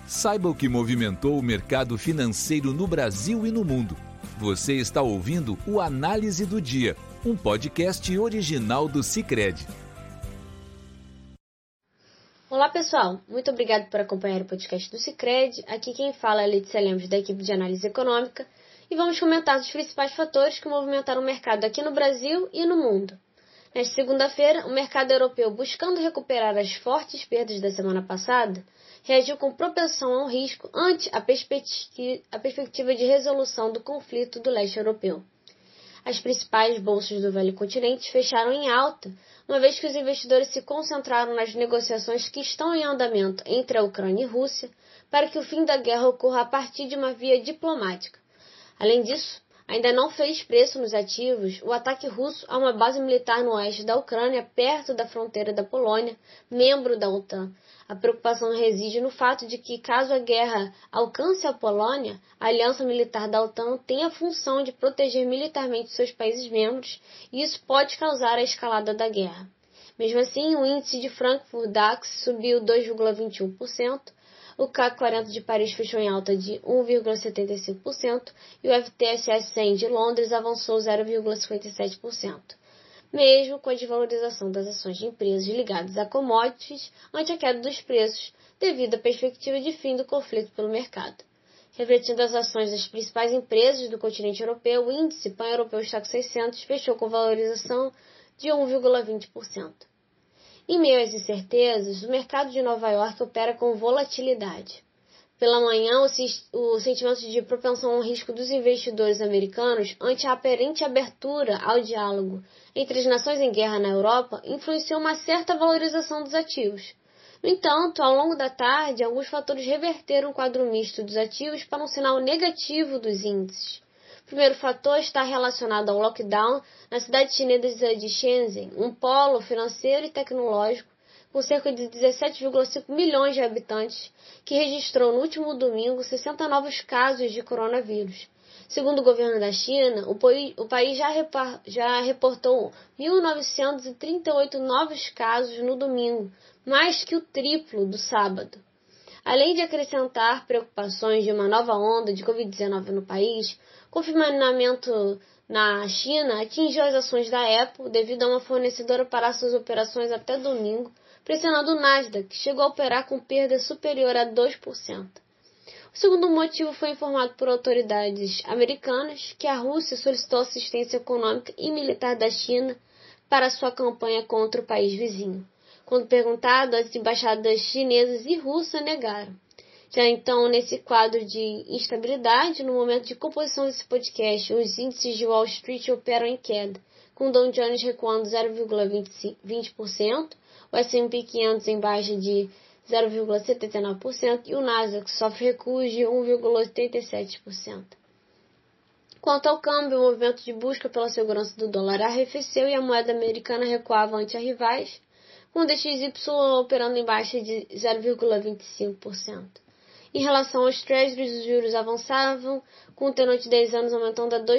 Saiba o que movimentou o mercado financeiro no Brasil e no mundo. Você está ouvindo o Análise do Dia, um podcast original do Sicredi. Olá pessoal, muito obrigado por acompanhar o podcast do Sicredi. Aqui quem fala é a Letícia Lemos, da equipe de análise econômica, e vamos comentar os principais fatores que movimentaram o mercado aqui no Brasil e no mundo. Nesta segunda-feira, o mercado europeu, buscando recuperar as fortes perdas da semana passada, reagiu com propensão ao risco ante a perspectiva de resolução do conflito do leste europeu. As principais bolsas do velho continente fecharam em alta, uma vez que os investidores se concentraram nas negociações que estão em andamento entre a Ucrânia e Rússia para que o fim da guerra ocorra a partir de uma via diplomática. Além disso, ainda não fez preço nos ativos o ataque russo a uma base militar no oeste da Ucrânia, perto da fronteira da Polônia, membro da OTAN. A preocupação reside no fato de que, caso a guerra alcance a Polônia, a aliança militar da OTAN tem a função de proteger militarmente seus países membros, e isso pode causar a escalada da guerra. Mesmo assim, o índice de Frankfurt DAX subiu 2,21%, o CAC 40 de Paris fechou em alta de 1,75% e o FTSE 100 de Londres avançou 0,57%, mesmo com a desvalorização das ações de empresas ligadas a commodities ante a queda dos preços devido à perspectiva de fim do conflito pelo mercado. Refletindo as ações das principais empresas do continente europeu, o índice pan-europeu Stoxx 600 fechou com valorização de 1,20%. Em meio às incertezas, o mercado de Nova York opera com volatilidade. Pela manhã, o sentimento de propensão ao risco dos investidores americanos ante a aparente abertura ao diálogo entre as nações em guerra na Europa influenciou uma certa valorização dos ativos. No entanto, ao longo da tarde, alguns fatores reverteram o quadro misto dos ativos para um sinal negativo dos índices. O primeiro fator está relacionado ao lockdown na cidade chinesa de Shenzhen, um polo financeiro e tecnológico com cerca de 17,5 milhões de habitantes, que registrou no último domingo 60 novos casos de coronavírus. Segundo o governo da China, o país já reportou 1.938 novos casos no domingo, mais que o triplo do sábado. Além de acrescentar preocupações de uma nova onda de Covid-19 no país, o confinamento na China atingiu as ações da Apple devido a uma fornecedora parar suas operações até domingo, pressionando o Nasdaq, que chegou a operar com perda superior a 2%. O segundo motivo foi informado por autoridades americanas que a Rússia solicitou assistência econômica e militar da China para sua campanha contra o país vizinho. Quando perguntado, as embaixadas chinesas e russa negaram. Já então, nesse quadro de instabilidade, no momento de composição desse podcast, os índices de Wall Street operam em queda, com o Dow Jones recuando 0,20%, o S&P 500 em baixa de 0,79% e o Nasdaq sofre recuos de 1,87%. Quanto ao câmbio, o movimento de busca pela segurança do dólar arrefeceu e a moeda americana recuava ante a rivais, com o DXY operando em baixa de 0,25%. Em relação aos Treasuries, os juros avançavam, com o tenor de 10 anos aumentando a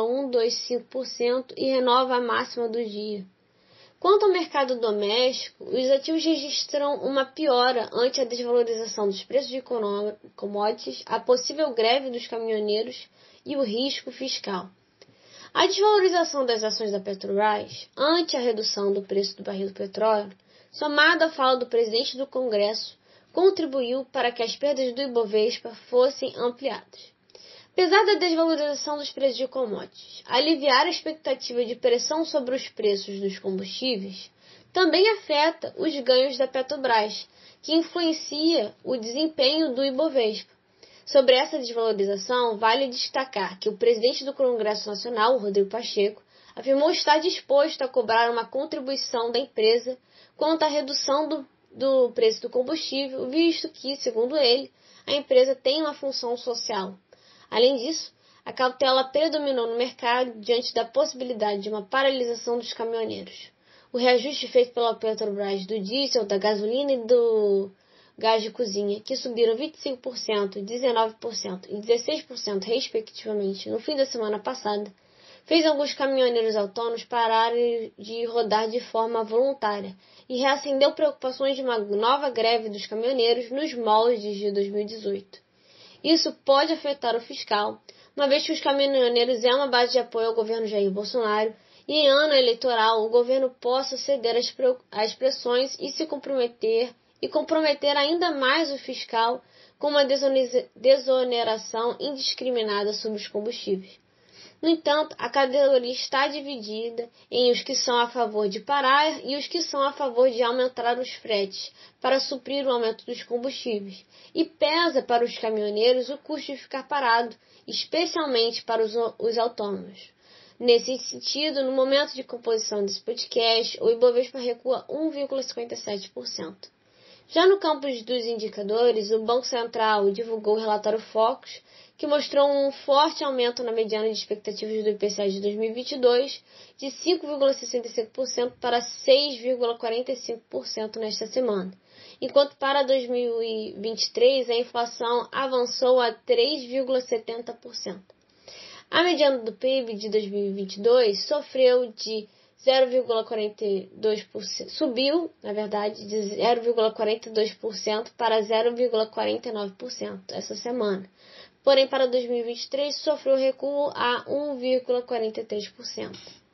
2,125% e renova a máxima do dia. Quanto ao mercado doméstico, os ativos registram uma piora ante a desvalorização dos preços de commodities, a possível greve dos caminhoneiros e o risco fiscal. A desvalorização das ações da Petrobras ante a redução do preço do barril do petróleo, somada à fala do presidente do Congresso, contribuiu para que as perdas do Ibovespa fossem ampliadas. Apesar da desvalorização dos preços de commodities aliviar a expectativa de pressão sobre os preços dos combustíveis, também afeta os ganhos da Petrobras, que influencia o desempenho do Ibovespa. Sobre essa desvalorização, vale destacar que o presidente do Congresso Nacional, Rodrigo Pacheco, afirmou estar disposto a cobrar uma contribuição da empresa quanto à redução do preço do combustível, visto que, segundo ele, a empresa tem uma função social. Além disso, a cautela predominou no mercado diante da possibilidade de uma paralisação dos caminhoneiros. O reajuste feito pela Petrobras do diesel, da gasolina e do gás de cozinha, que subiram 25%, 19% e 16% respectivamente no fim da semana passada, fez alguns caminhoneiros autônomos pararem de rodar de forma voluntária e reacendeu preocupações de uma nova greve dos caminhoneiros nos moldes de 2018. Isso pode afetar o fiscal, uma vez que os caminhoneiros é uma base de apoio ao governo Jair Bolsonaro e em ano eleitoral o governo possa ceder às pressões e se comprometer ainda mais o fiscal com uma desoneração indiscriminada sobre os combustíveis. No entanto, a categoria está dividida em os que são a favor de parar e os que são a favor de aumentar os fretes para suprir o aumento dos combustíveis, e pesa para os caminhoneiros o custo de ficar parado, especialmente para os autônomos. Nesse sentido, no momento de composição desse podcast, o Ibovespa recua 1,57%. Já no campo dos indicadores, o Banco Central divulgou o relatório Focus, que mostrou um forte aumento na mediana de expectativas do IPCA de 2022, de 5,65% para 6,45% nesta semana, enquanto para 2023 a inflação avançou a 3,70%. A mediana do PIB de 2022 subiu de 0,42% para 0,49% essa semana. Porém, para 2023, sofreu recuo a 1,43%.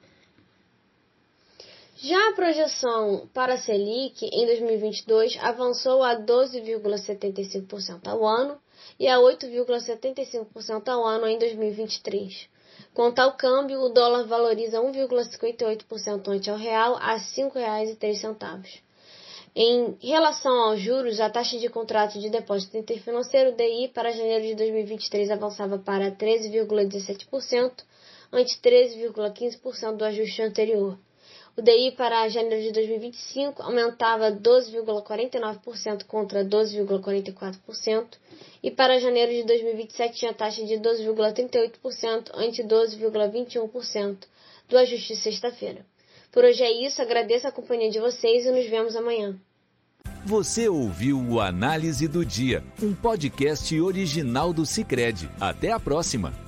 Já a projeção para a Selic em 2022 avançou a 12,75% ao ano e a 8,75% ao ano em 2023. Com tal câmbio, o dólar valoriza 1,58% ante ao real a R$ 5,03. Em relação aos juros, a taxa de contrato de depósito interfinanceiro DI para janeiro de 2023 avançava para 13,17%, ante 13,15% do ajuste anterior. O DI para janeiro de 2025 aumentava 12,49% contra 12,44%, e para janeiro de 2027 tinha taxa de 12,38% ante 12,21% do ajuste de sexta-feira. Por hoje é isso, agradeço a companhia de vocês e nos vemos amanhã. Você ouviu o Análise do Dia, um podcast original do Sicredi. Até a próxima!